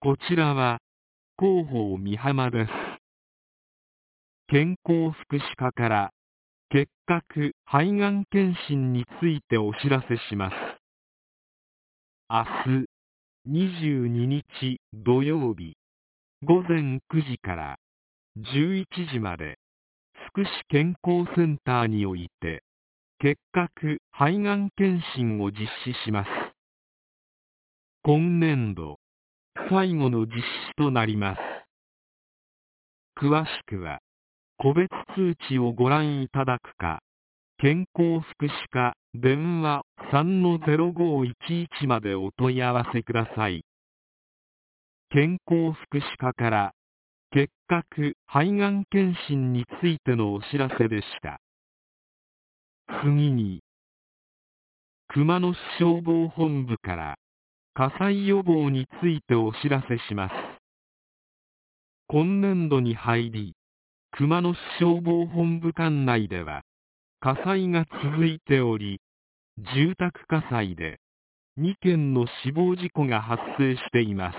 こちらは広報美浜です。健康福祉課から結核肺がん検診についてお知らせします。明日22日土曜日午前9時から11時まで福祉健康センターにおいて結核肺がん検診を実施します。今年度最後の実施となります。詳しくは個別通知をご覧いただくか、健康福祉課電話 3-0511 までお問い合わせください。健康福祉課から結核肺がん検診についてのお知らせでした。次に、熊野市消防本部から火災予防についてお知らせします。今年度に入り、熊野市消防本部管内では火災が続いており、住宅火災で2件の死亡事故が発生しています。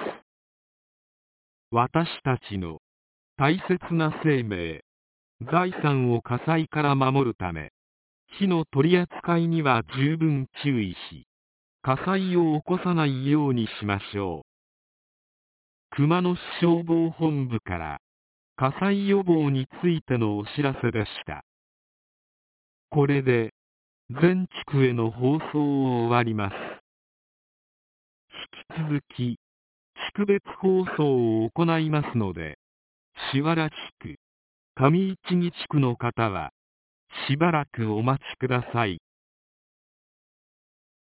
私たちの大切な生命、財産を火災から守るため、火の取り扱いには十分注意し、火災を起こさないようにしましょう。熊野市消防本部から火災予防についてのお知らせでした。これで全地区への放送を終わります。引き続き地区別放送を行いますので、檜原地区、上市木地区の方はしばらくお待ちください。